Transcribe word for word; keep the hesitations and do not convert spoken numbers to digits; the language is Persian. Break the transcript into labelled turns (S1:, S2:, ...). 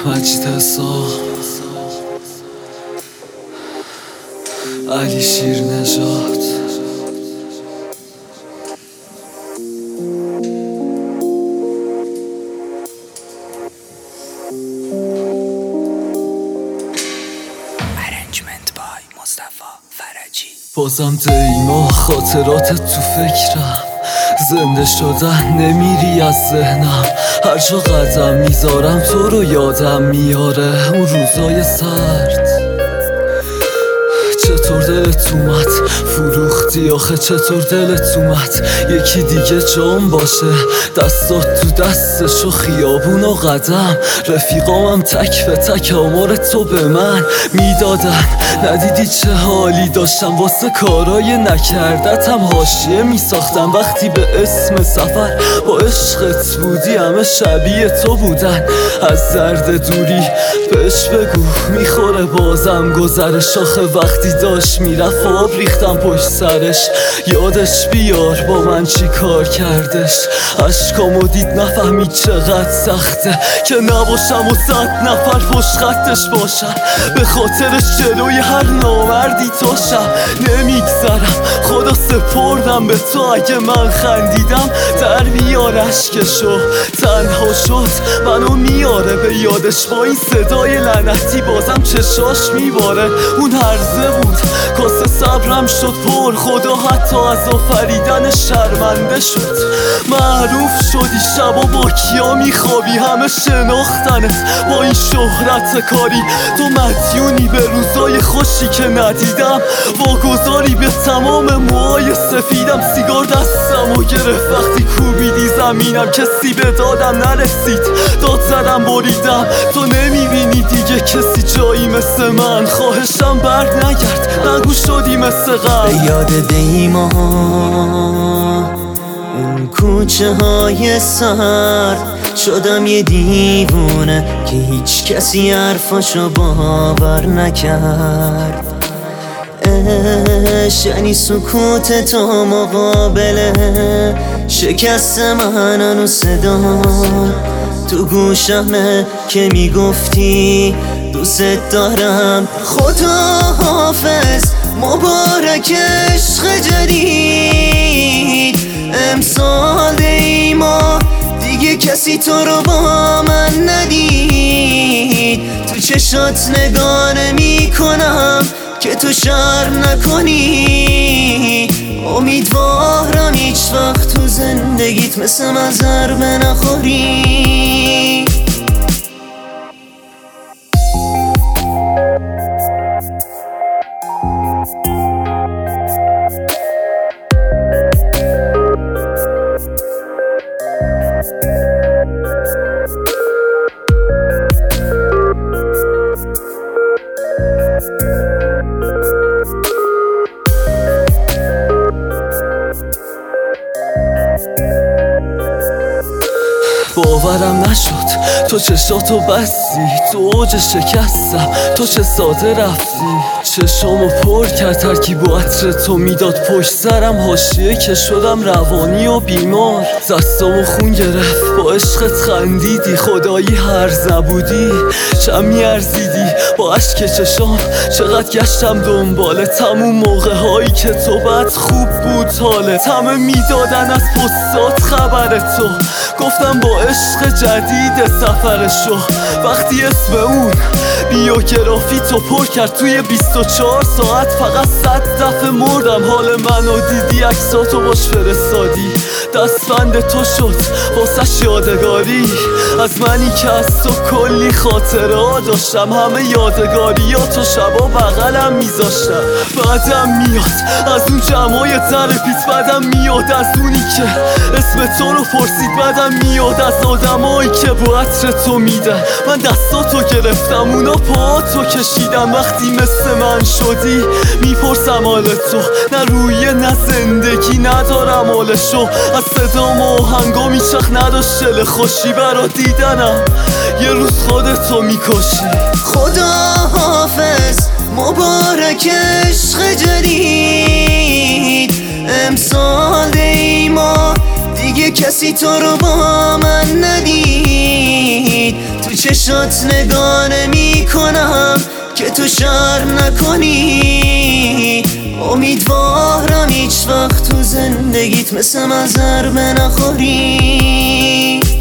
S1: مجید حساب، علی شیر نژاد. بازم دیما خاطرات تو فکرم، زنده شدن نمیری از ذهنم. هر جا قدم میذارم تو رو یادم میاره اون روزای سرد. چطور دلت اومد فروختی آخه، چطور دلت اومد یکی دیگه جام باشه، دستات تو دستش و خیابون و قدم. رفیقامم تک به تک آمار تو به من میدادن، ندیدی چه حالی داشتم واسه کارای نکردتم. حاشیه میساختم وقتی به اسم سفر با عشقت بودی، همه شبیه تو بودن. از درد دوری بهش بگو میخوره بازم گذرش، آخه وقتی داشت میرفت آب ریختم پشت سرش. یادش بیار با من چی کار کردش، عشقامو دید نفهمید چقدر سخته که نباشم و صد نفر پشت خطش باشم. به خاطرش جلوی هر نامردی تاشم نمیگذرم، خدا سپردم به تو. اگه من خندیدم در بیار اشکشو، تنها شد منو میاره به یادش با این صدای لعنتی. بازم چشاش میباره اون هرزه بود، کاسه صبرم شد پر. خدا حتی از آفریدن شرمنده شد. معروف شدی شبا با کیا میخوابی، همه شناختنت با این شهرت کاری. تو مدیونی به روزای خوشی که ندیدم، واگذاری به تمام موهای سفیدم. سیگار دستم و گرفت وقتی کوبیدی زمینم، کسی به دادم نرسید، داد زدم بریدم. تو نمیبینی دیگه کسی جایی مثل من، خواهشم برد نگرد نگو شدی مثل قبل.
S2: یاد دیما اون کوچه های سرد، شدم یه دیوونه که هیچ کسی حرفاشو باور نکرد. عشق یعنی سکوت تو مقابله شکست من، هنوز صدا تو گوشمه که میگفتی دوست دارم. خدا حافظ مبارک عشق جدید، امسال دیما دیگه کسی تو رو با من ندید. تو چشات نگاه نمی کنم که تو شرم نکنی، امیدوارم هیچ وقت تو زندگیت مثل من ضربه نخوری.
S1: باورم نشد تو چشاتو بستی، تو اوج شکستم تو چه ساده رفتی. چشامو پر کرد ترکیب و عطر تو میداد پشت سرم، حاشیه که شدم روانی و بیمار. دستامو خون گرفت با عشقت خندیدی، خدایی هرز نبودی چم میارزیدی. با عشق چشام چقدر گشتم دنباله، تموم موقع هایی که تو بد خوب بود حالت. همه میدادن از پستات خبر تو، گفتم با عشق جدید سفرشو. وقتی اسم اون بیوگرافی تو پر کرد توی بیست و چهار ساعت، فقط صد دفعه مردم. حال منو دیدی عکساتو باش فرستادی، دستبند تو شد واسش یادگاری. از منی که از تو کلی خاطره داشتم، همه یادگاریاتو شبا بغلم میذاشتم. بعدم میاد از اون جمعای ترپیت، بعدم میاد از اونی که اسم تو رو پرسید، بعدم میاد از آدمایی که با عطر تو میدن. من دستاتو گرفتم اونا پاهاتو کشیدم. وقتی مثل من شدی میپرسم حال تو، نه رویه نه زندگی ندارم حالشو. از صدام و آهنگا میچخ نداشت دل خوشی، برا دیدنم یه روز خودتو میکشی.
S2: خدا حافظ مبارک عشق جدید، امسال دیما دیگه کسی تو رو با من ندید. تو چشات نگاه نمی کنم که تو شرم نکنی. امیدوارم هیچ وقت تو زندگیت مثل من ضربه نخوری.